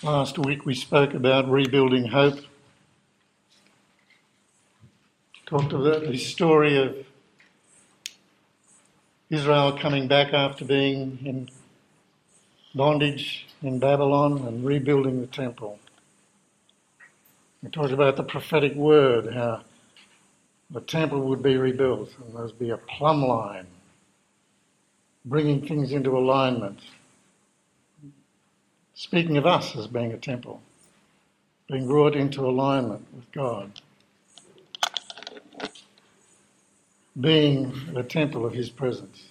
Last week we spoke about rebuilding hope. Talked about the story of Israel coming back after being in bondage in Babylon and rebuilding the temple. We talked about the prophetic word, how the temple would be rebuilt and there would be a plumb line, bringing things into alignment. Speaking of us as being a temple, being brought into alignment with God, being the temple of His presence.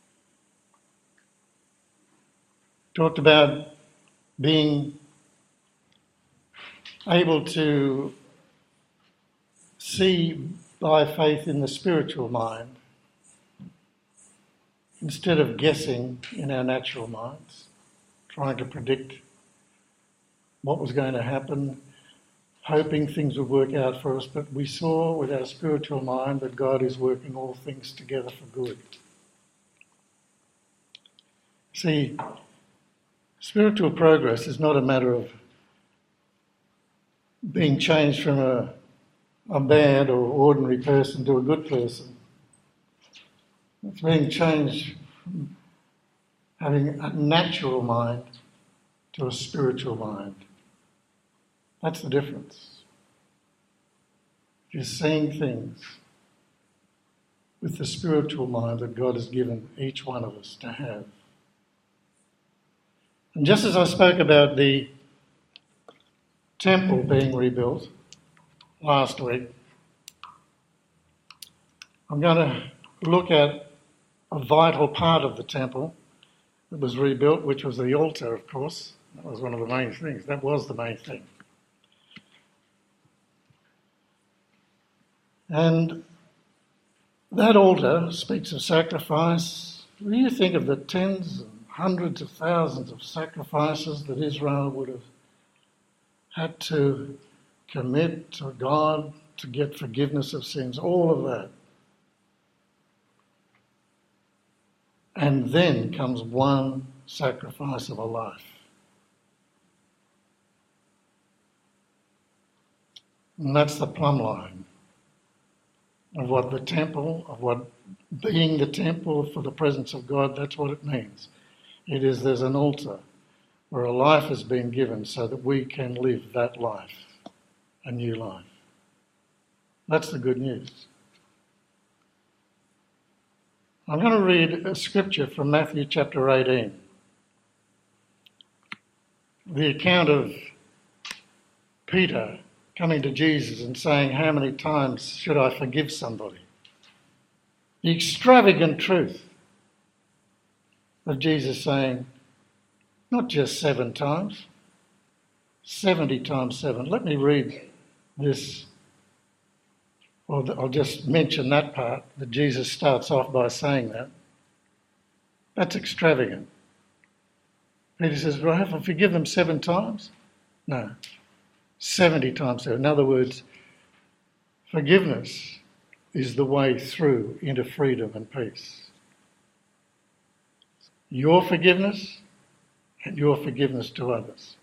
Talked about being able to see by faith in the spiritual mind instead of guessing in our natural minds, trying to predict what was going to happen, hoping things would work out for us, but we saw with our spiritual mind that God is working all things together for good. See, spiritual progress is not a matter of being changed from a bad or ordinary person to a good person. It's being changed from having a natural mind to a spiritual mind. That's the difference. You're seeing things with the spiritual mind that God has given each one of us to have. And just as I spoke about the temple being rebuilt last week, I'm going to look at a vital part of the temple that was rebuilt, which was the altar, of course. That was one of the main things. That was the main thing. And that altar speaks of sacrifice. When you think of the tens and hundreds of thousands of sacrifices that Israel would have had to commit to God to get forgiveness of sins, all of that. And then comes one sacrifice of a life. And that's the plumb line of what the temple, of what being the temple for the presence of God, that's what it means. It is there's an altar where a life has been given so that we can live that life, a new life. That's the good news. I'm going to read a scripture from Matthew chapter 18. The account of Peter coming to Jesus and saying, how many times should I forgive somebody? The extravagant truth of Jesus saying, not just 7 times, 70 times 7. Let me read this. Well, I'll just mention that part, that Jesus starts off by saying that. That's extravagant. Peter says, well, have I forgive them 7 times? No, 70 times 7. In other words, forgiveness is the way through into freedom and peace. Your forgiveness and your forgiveness to others.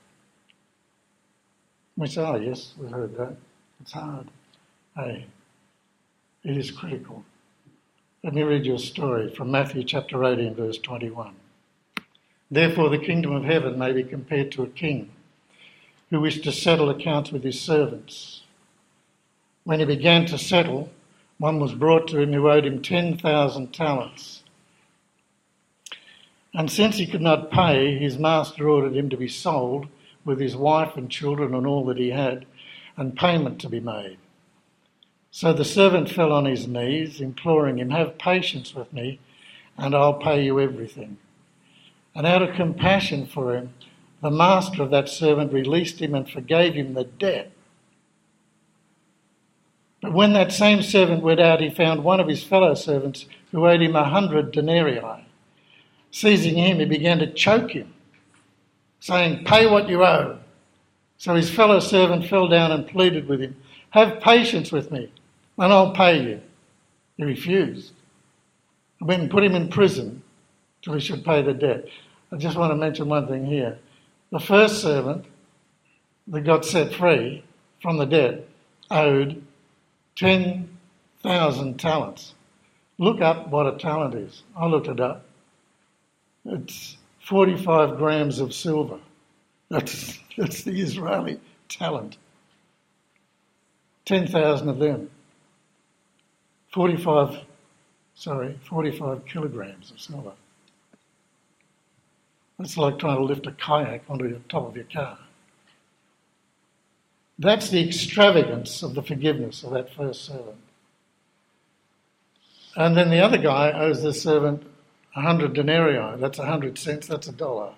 We say, oh yes, we've heard that. It's hard. Hey, it is critical. Let me read you a story from Matthew chapter 18, verse 21. Therefore the kingdom of heaven may be compared to a king who wished to settle accounts with his servants. When he began to settle, one was brought to him who owed him 10,000 talents. And since he could not pay, his master ordered him to be sold with his wife and children and all that he had, and payment to be made. So the servant fell on his knees, imploring him, have patience with me, and I'll pay you everything. And out of compassion for him, the master of that servant released him and forgave him the debt. But when that same servant went out, he found one of his fellow servants who owed him 100 denarii. Seizing him, he began to choke him, saying, pay what you owe. So his fellow servant fell down and pleaded with him, have patience with me, and I'll pay you. He refused. I went and put him in prison till he should pay the debt. I just want to mention one thing here. The first servant that got set free from the debt owed 10,000 talents. Look up what a talent is. I looked it up. It's 45 grams of silver. That's the Israeli talent. 10,000 of them. 45 kilograms of silver. It's like trying to lift a kayak onto the top of your car. That's the extravagance of the forgiveness of that first servant. And then the other guy owes the servant 100 denarii. That's 100 cents, that's $1.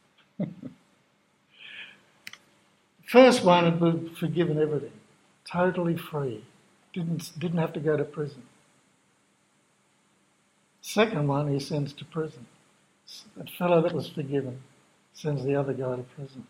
First one had been forgiven everything. Totally free. Didn't have to go to prison. Second one he sends to prison. That fellow that was forgiven sends the other guy to prison.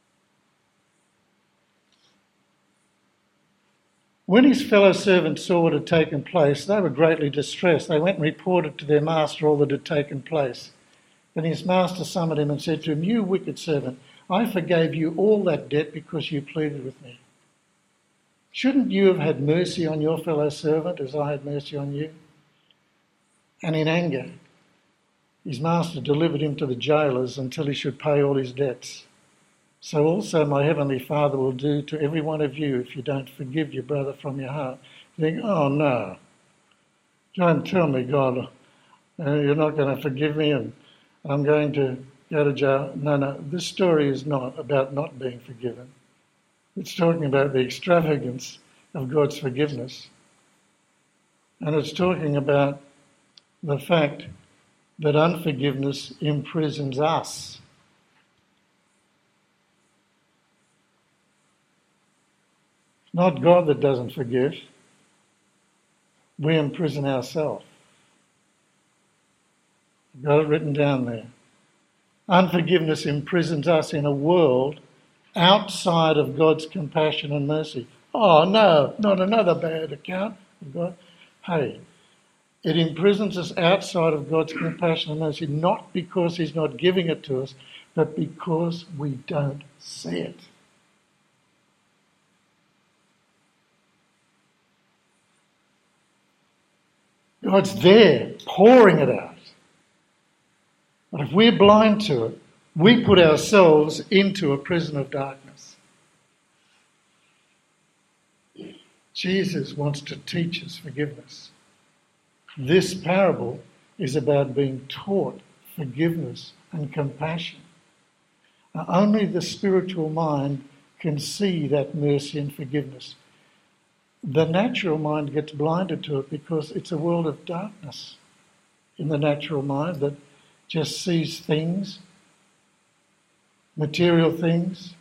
When his fellow servants saw what had taken place, they were greatly distressed. They went and reported to their master all that had taken place. Then his master summoned him and said to him, "You wicked servant, I forgave you all that debt because you pleaded with me. Shouldn't you have had mercy on your fellow servant as I had mercy on you?" And in anger, his master delivered him to the jailers until he should pay all his debts. So also my heavenly Father will do to every one of you if you don't forgive your brother from your heart. You think, oh no, don't tell me, God, you're not going to forgive me and I'm going to go to jail. No, this story is not about not being forgiven. It's talking about the extravagance of God's forgiveness. And it's talking about the fact that unforgiveness imprisons us. It's not God that doesn't forgive. We imprison ourselves. I've got it written down there. Unforgiveness imprisons us in a world outside of God's compassion and mercy. Oh no, not another bad account of God. Hey, it imprisons us outside of God's compassion and mercy, not because he's not giving it to us, but because we don't see it. God's there, pouring it out. But if we're blind to it, we put ourselves into a prison of darkness. Jesus wants to teach us forgiveness. This parable is about being taught forgiveness and compassion. Now, only the spiritual mind can see that mercy and forgiveness. The natural mind gets blinded to it because it's a world of darkness in the natural mind that just sees things, material things,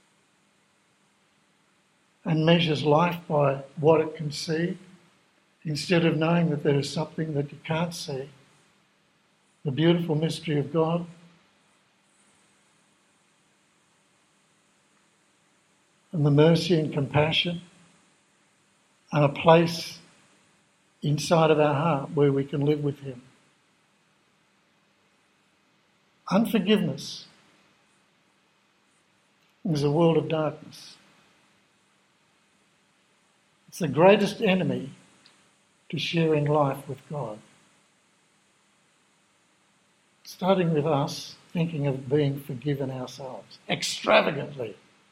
and measures life by what it can see, instead of knowing that there is something that you can't see, the beautiful mystery of God. And the mercy and compassion, and a place inside of our heart where we can live with him. Unforgiveness is a world of darkness. It's the greatest enemy to sharing life with God. Starting with us thinking of being forgiven ourselves extravagantly.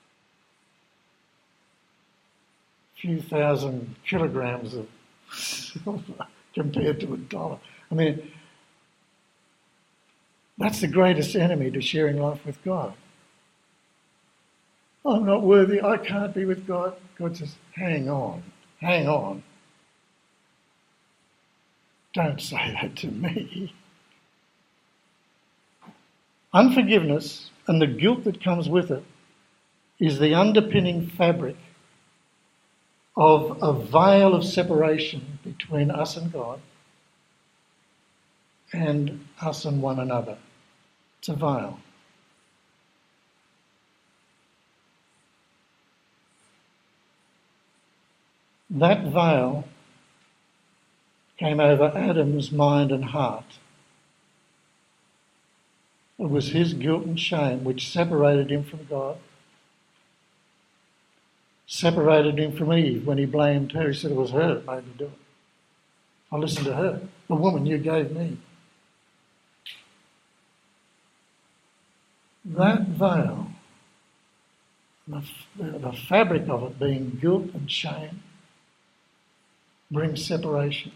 A few thousand kilograms of silver compared to $1. I mean, that's the greatest enemy to sharing life with God. I'm not worthy, I can't be with God. God says, hang on. Don't say that to me. Unforgiveness and the guilt that comes with it is the underpinning fabric of a veil of separation between us and God and us and one another. It's a veil. That veil came over Adam's mind and heart. It was his guilt and shame which separated him from God. separated him from Eve when he blamed her. He said it was her that made me do it. I listened to her, the woman you gave me. That veil, the fabric of it being guilt and shame, brings separation.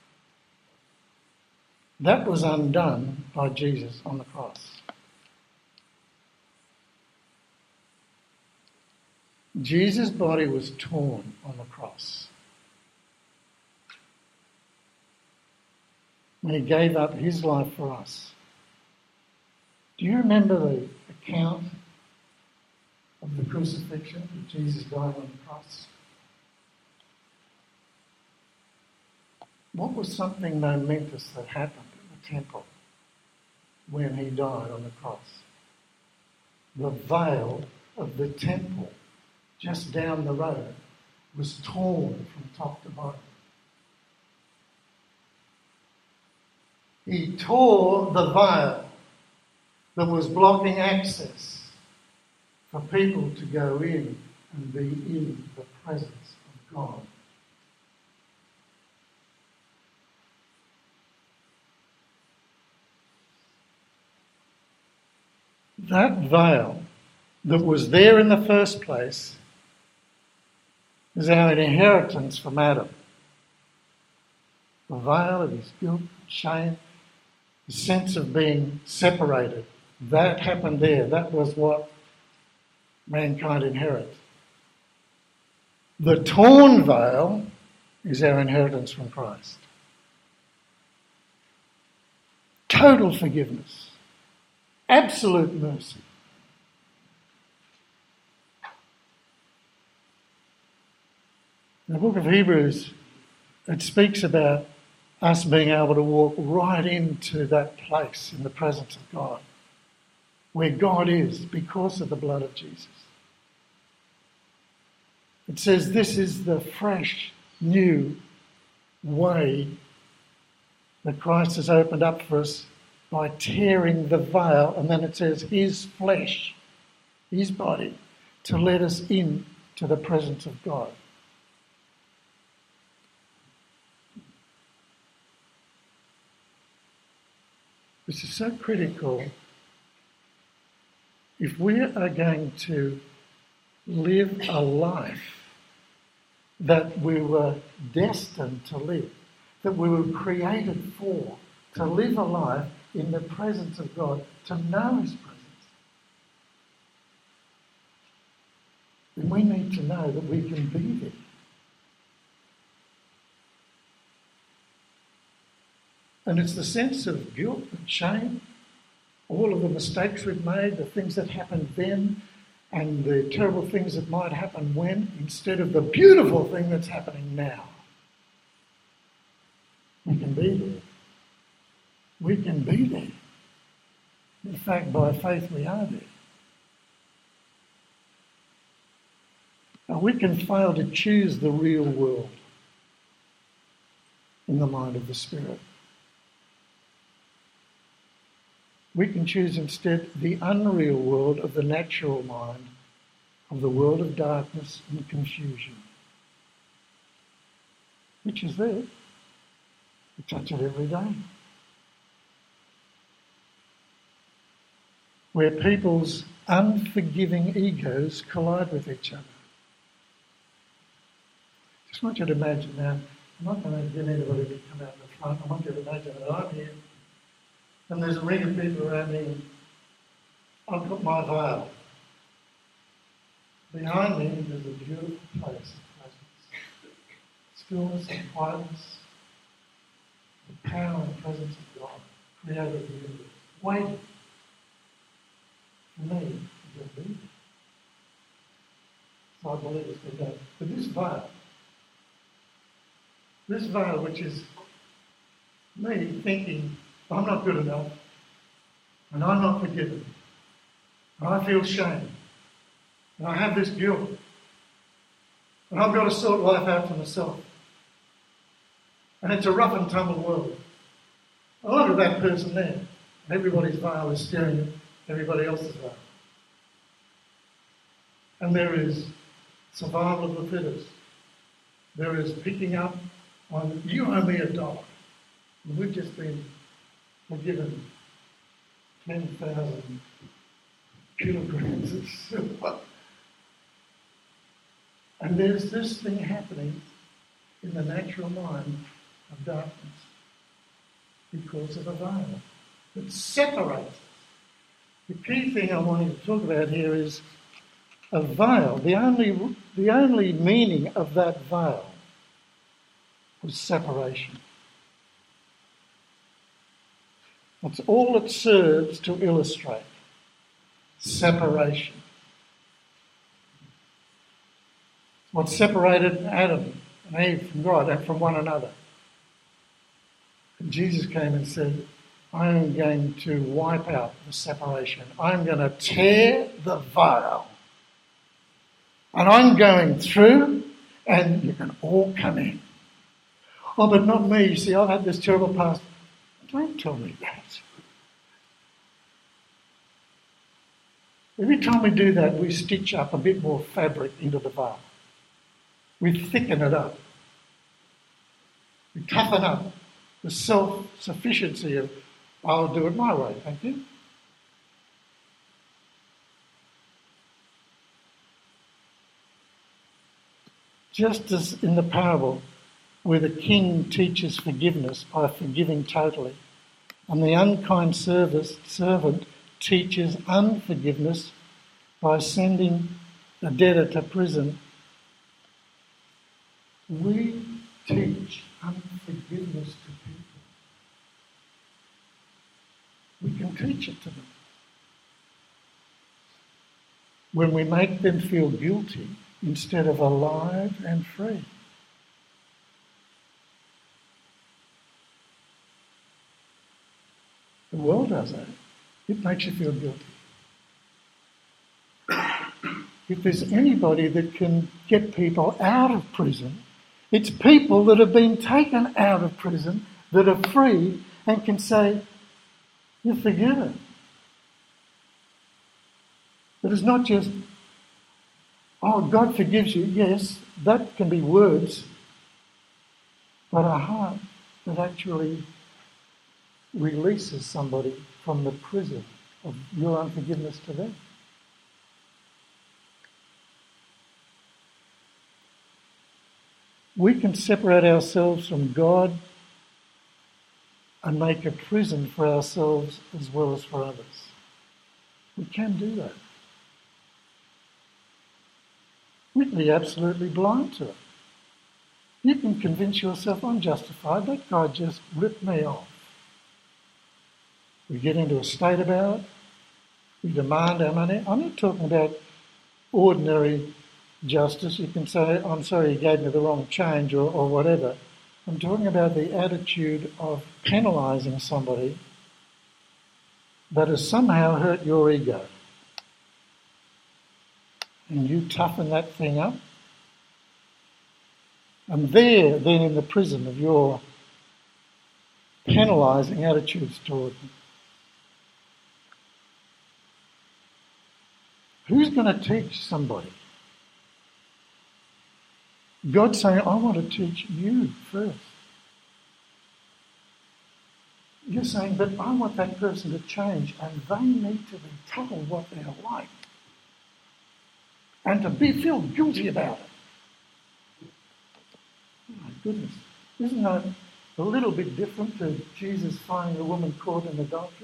That was undone by Jesus on the cross. Jesus' body was torn on the cross. When he gave up his life for us. Do you remember the account of the crucifixion of Jesus dying on the cross? What was something momentous that happened in the temple when he died on the cross? The veil of the temple just down the road was torn from top to bottom. He tore the veil that was blocking access for people to go in and be in the presence of God. That veil that was there in the first place is our inheritance from Adam. The veil of his guilt, shame, the sense of being separated. That happened there. That was what mankind inherits. The torn veil is our inheritance from Christ. Total forgiveness. Absolute mercy. In the book of Hebrews, it speaks about us being able to walk right into that place in the presence of God, where God is because of the blood of Jesus. It says this is the fresh, new way that Christ has opened up for us by tearing the veil, and then it says his flesh, his body, to let us in to the presence of God. This is so critical. If we are going to live a life that we were destined to live, that we were created for, to live a life in the presence of God, to know his presence, then we need to know that we can be there. And it's the sense of guilt and shame, all of the mistakes we've made, the things that happened then, and the terrible things that might happen when, instead of the beautiful thing that's happening now. We can be there. We can be there. In fact, by faith we are there. Now, we can fail to choose the real world in the mind of the Spirit. We can choose instead the unreal world of the natural mind, of the world of darkness and confusion, which is there. We touch it every day. Where people's unforgiving egos collide with each other. Just want you to imagine now, I'm not going to get anybody to come out the front. I want you to imagine that I'm here and there's a ring of people around me and I've got my veil. Behind me there's a beautiful place of presence. Stillness and quietness. The power and presence of God, creator of the universe, waiting for me to get there. So I believe it's been done. But this veil which is me thinking, I'm not good enough, and I'm not forgiven, and I feel shame, and I have this guilt, and I've got to sort life out for myself. And it's a rough and tumble world. I look at that person there, and everybody's veil is staring at everybody else's veil. And there is survival of the fittest. There is picking up on, you owe me $1. And we've just been forgiven 10,000 kilograms of silver. And there's this thing happening in the natural mind of darkness because of a veil that separates us. The key thing I wanted to talk about here is a veil. The only meaning of that veil was separation. That's all it serves to illustrate. Separation. What separated Adam and Eve from God and from one another. And Jesus came and said, I am going to wipe out the separation. I'm going to tear the veil. And I'm going through and you can all come in. Oh, but not me. You see, I've had this terrible past. Don't tell me that. Every time we do that, we stitch up a bit more fabric into the veil. We thicken it up. We toughen up the self-sufficiency of, I'll do it my way, thank you. Just as in the parable where the king teaches forgiveness by forgiving totally, and the unkind servant teaches unforgiveness by sending the debtor to prison, we teach unforgiveness to people. We can teach it to them. When we make them feel guilty instead of alive and free. The world does that. It makes you feel guilty. If there's anybody that can get people out of prison, it's people that have been taken out of prison, that are free and can say, you're forgiven. But it's not just, oh, God forgives you. Yes, that can be words, but a heart that actually releases somebody from the prison of your unforgiveness to them. We can separate ourselves from God and make a prison for ourselves as well as for others. We can do that. We can be absolutely blind to it. You can convince yourself, I'm justified, that guy just ripped me off. We get into a state about it. We demand our money. I'm not talking about ordinary justice. You can say, I'm sorry you gave me the wrong change or whatever. I'm talking about the attitude of penalising somebody that has somehow hurt your ego. And you toughen that thing up. And there, then in the prison of your penalising attitudes toward them. Who's going to teach somebody? God's saying, I want to teach you first. You're saying, but I want that person to change and they need to be told what they're like. And to feel guilty about it. Oh my goodness. Isn't that a little bit different to Jesus finding the woman caught in adultery?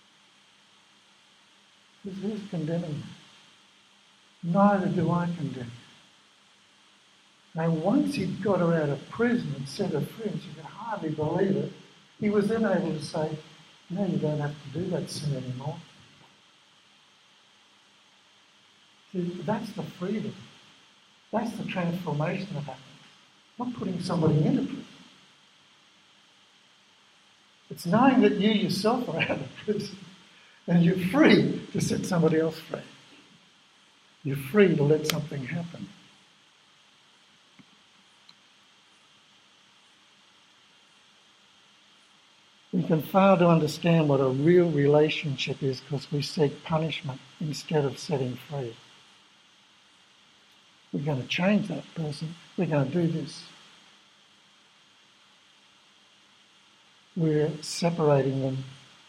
Who's condemning you? Neither do I condemn you. Now, once he'd got her out of prison and set her free, and she could hardly believe it, he was then able to say, no, you don't have to do that sin anymore. See, that's the freedom. That's the transformation that happens. Not putting somebody into prison. It's knowing that you yourself are out of prison and you're free to set somebody else free. You're free to let something happen. We can fail to understand what a real relationship is because we seek punishment instead of setting free. We're going to change that person. We're going to do this. We're separating them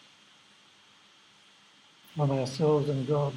from ourselves and God.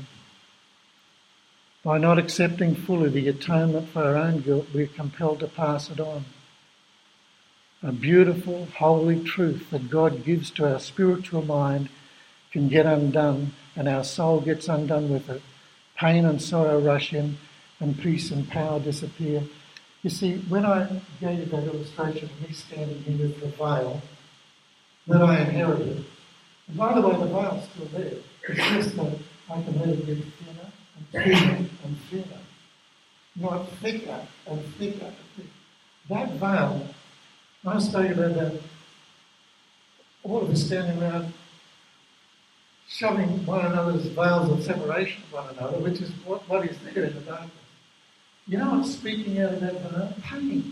By not accepting fully the atonement for our own guilt, we're compelled to pass it on. A beautiful, holy truth that God gives to our spiritual mind can get undone, and our soul gets undone with it. Pain and sorrow rush in, and peace and power disappear. You see, when I gave you that illustration of me standing here with the veil that I inherited, and by the way, the veil's still there. It's just that I can let it get thinner and thinner and thinner, not thicker and thicker and thicker. That veil, I was talking about that, all of us standing around shoving one another's veils of separation of one another, which is what is there in the darkness. You know what's speaking out of that veil? Pain.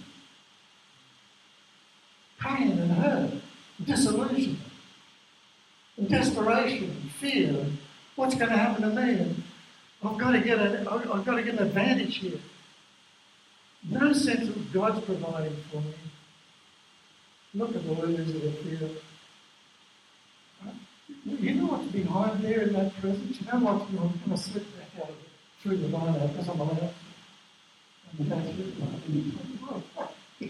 Pain and hurt, disillusionment, and desperation, and fear, and what's going to happen to me? And I've got to get an advantage here. No sense of God's providing for me. Look at the lilies of the field. You know what's behind there in that presence? You know what? I'm going to slip back out of it through the vine because I'm allowed to. And go through the vine.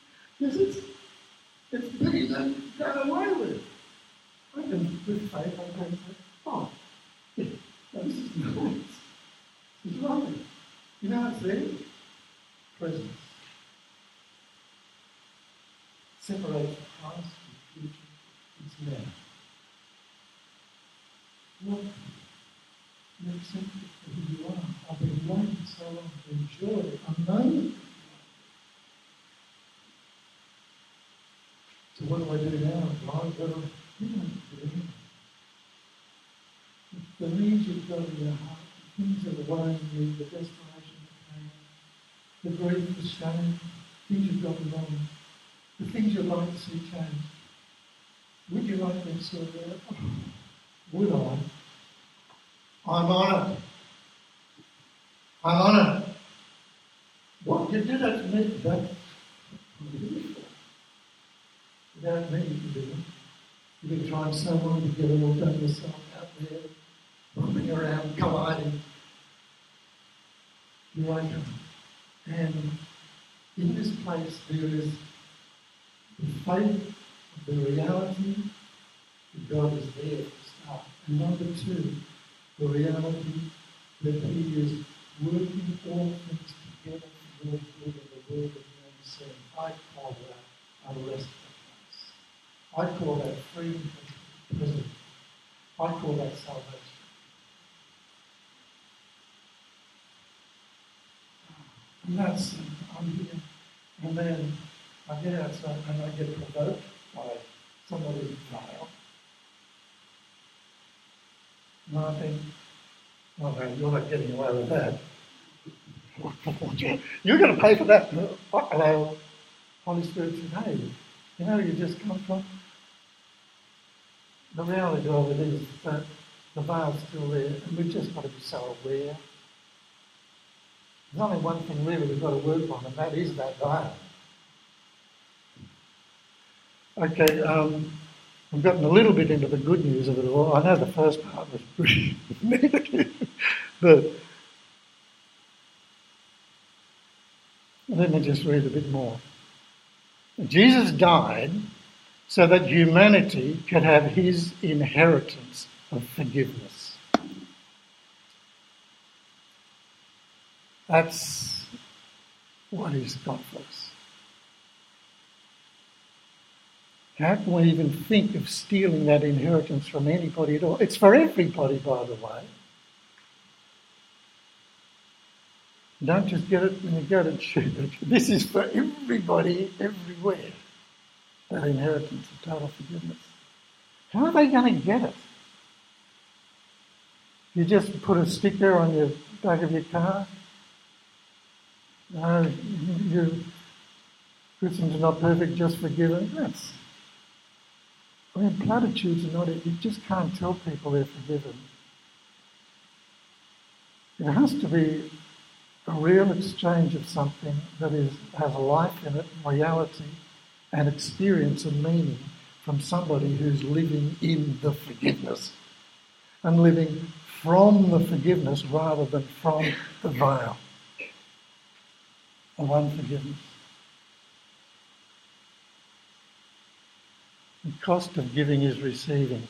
It's bigger than done away with. I can, with faith, I can say, oh, yeah, this is nice. This is lovely. You know what's there? Presence. Separates the past from the future. It's now. Look, you accept it for who you are. I've been waiting so long to enjoy a moment. So what do I do now? God, you don't do anything. The needs you've got in your heart, the things that are worrying you, the desperation, the pain, the grief, the shame, things you've got wrong, the things you'd like to see change. Would you like them sorted out? Would I? I'm on it. I'm on it. What you did that to me, that's without me, you can do it. You've been trying so long to get it all done yourself out there, bumping around, colliding. You wake up. And in this place there is the faith, the reality that God is there to start. And number two, the reality that He is working all things together for your good and the world of your sin. I call that a restful place. I call that freedom from prison. I call that salvation. And that's, I'm here. And then I get outside and I get provoked by somebody's veil. And I think, oh no, you're not getting away with that. You're going to pay for that. Hello. Holy Spirit said, hey, you know where you just come from? The reality of it is that the veil's still there, and we've just got to be so aware. There's only one thing really we've got to work on, and that is that veil. Okay, I've gotten a little bit into the good news of it all. I know the first part was pretty negative, but let me just read a bit more. Jesus died so that humanity could have His inheritance of forgiveness. That's what He's got for us. How can we even think of stealing that inheritance from anybody at all? It's for everybody, by the way. Don't just get it when you go to church. This is for everybody, everywhere. That inheritance of total forgiveness. How are they going to get it? You just put a sticker on your back of your car? No, you Christians are not perfect, just forgiven. Platitudes are not it. You just can't tell people they're forgiven. It has to be a real exchange of something that has life in it, reality, and experience and meaning from somebody who's living in the forgiveness and living from the forgiveness rather than from the veil of unforgiveness. The cost of giving is receiving.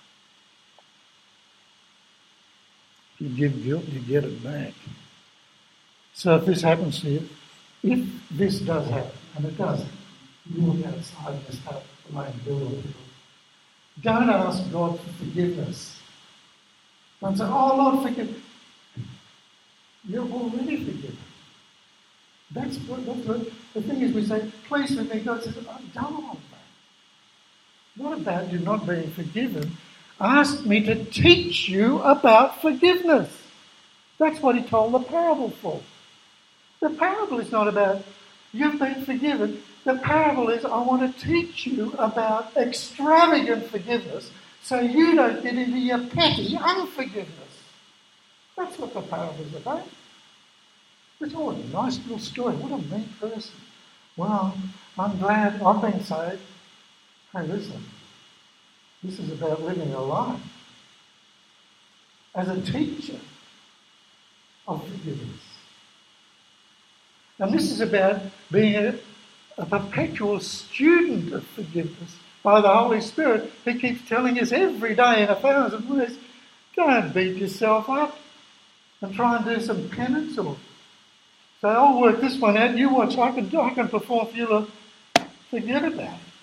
If you give guilt, you get it back. So if this happens to you, if this does happen, and it does, you look outside and start laying bill on people. Don't ask God for forgiveness. Don't say, oh Lord, forgive me. You're already forgiven. That's what the thing is, we say, please forgive me. God says, I don't want that. What about you not being forgiven? Ask me to teach you about forgiveness. That's what he told the parable for. The parable is not about you've been forgiven. The parable is I want to teach you about extravagant forgiveness so you don't get into your petty unforgiveness. That's what the parable is about. It's all a nice little story. What a mean person. Well, I'm glad I've been saved. Hey, listen. This is about living a life as a teacher of forgiveness. And this is about being a perpetual student of forgiveness by the Holy Spirit. He keeps telling us every day in 1,000 ways, don't beat yourself up and try and do some penance or say, I'll work this one out, you watch, I can perform for you. Look, forget about it.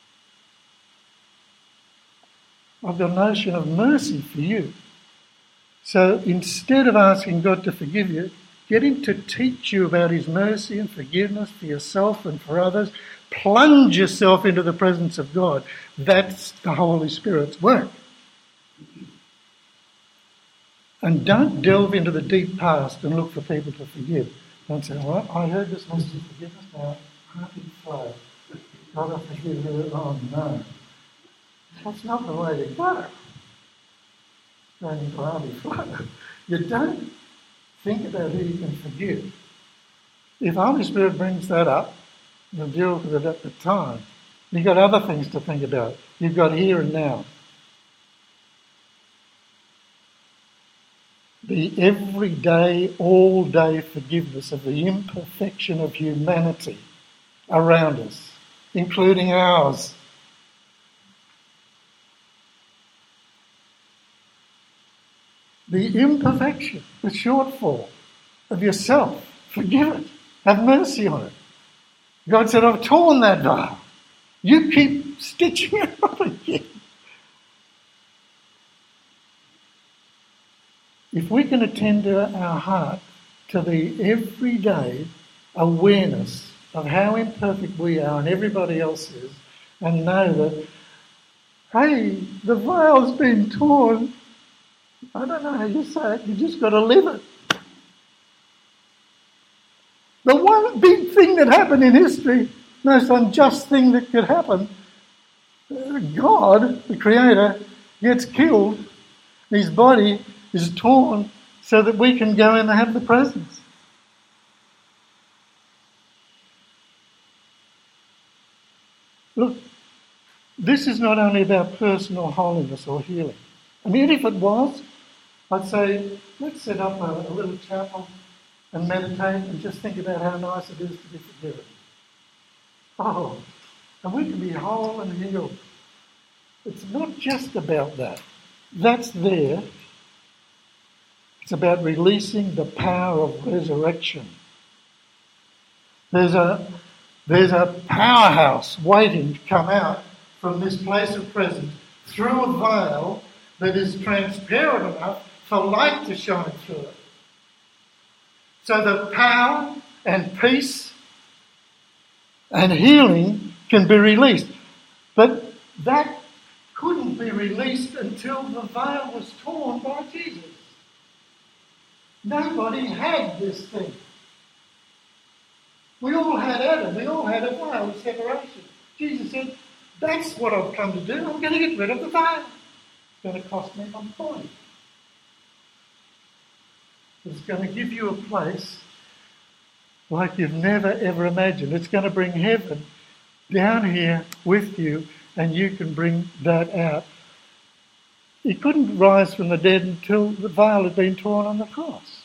I've got a notion of mercy for you. So instead of asking God to forgive you, get him to teach you about his mercy and forgiveness for yourself and for others. Plunge yourself into the presence of God. That's the Holy Spirit's work. And don't delve into the deep past and look for people to forgive. Don't say, well, I heard this message of forgiveness, now can't it flow? God, I forgive her. Oh, no. That's not the way to go. Going into army flow. You don't think about who you can forgive. If the Holy Spirit brings that up, you'll deal with it at the time. You've got other things to think about. You've got here and now. The everyday, all-day forgiveness of the imperfection of humanity around us, including ours. The imperfection, the shortfall of yourself, forgive it. Have mercy on it. God said, I've torn that veil. You keep stitching it up again. If we can attend to our heart to the everyday awareness of how imperfect we are and everybody else is, and know that, hey, the veil's been torn. I don't know how you say it, you just got to live it. The one big thing that happened in history, most unjust thing that could happen, God, the Creator, gets killed, his body is torn so that we can go in and have the presence. Look, this is not only about personal holiness or healing. I mean, if it was, I'd say, let's set up a little chapel and meditate and just think about how nice it is to be forgiven. Oh, and we can be whole and healed. It's not just about that. That's there. It's about releasing the power of resurrection. There's a powerhouse waiting to come out from this place of presence through a veil that is transparent enough for light to shine through it. So that power and peace and healing can be released. But that couldn't be released until the veil was torn by Jesus. Nobody had this thing. We all had Adam. We all had a veil of separation. Jesus said, that's what I've come to do. I'm going to get rid of the veil. It's going to cost me my body. It's going to give you a place like you've never ever imagined. It's going to bring heaven down here with you, and you can bring that out. He couldn't rise from the dead until the veil had been torn on the cross.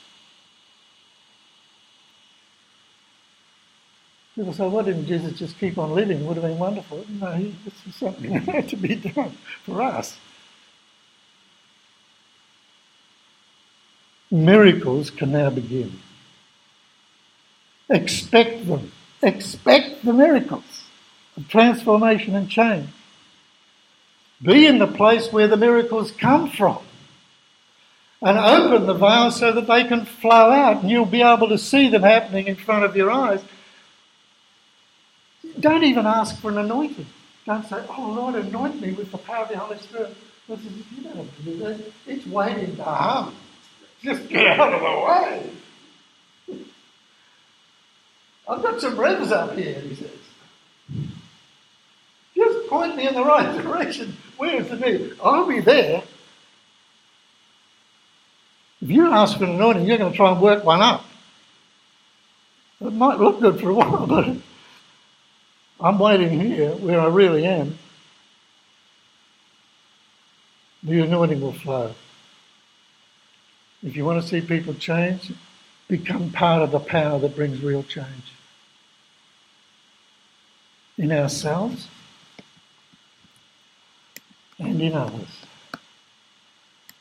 People say, why didn't Jesus just keep on living? It would have been wonderful. No, this is something that had to be done for us. Miracles can now begin. Expect them. Expect the miracles of transformation and change. Be in the place where the miracles come from. And open the veil so that they can flow out and you'll be able to see them happening in front of your eyes. Don't even ask for an anointing. Don't say, oh Lord, anoint me with the power of the Holy Spirit. Listen, you don't have to do that. It's waiting to harm. Just get out of the way. I've got some revs up here, he says. Just point me in the right direction. Where is the need? I'll be there. If you ask for an anointing, you're going to try and work one up. It might look good for a while, but I'm waiting here where I really am. The anointing will flow. If you want to see people change, become part of the power that brings real change. In ourselves and in others.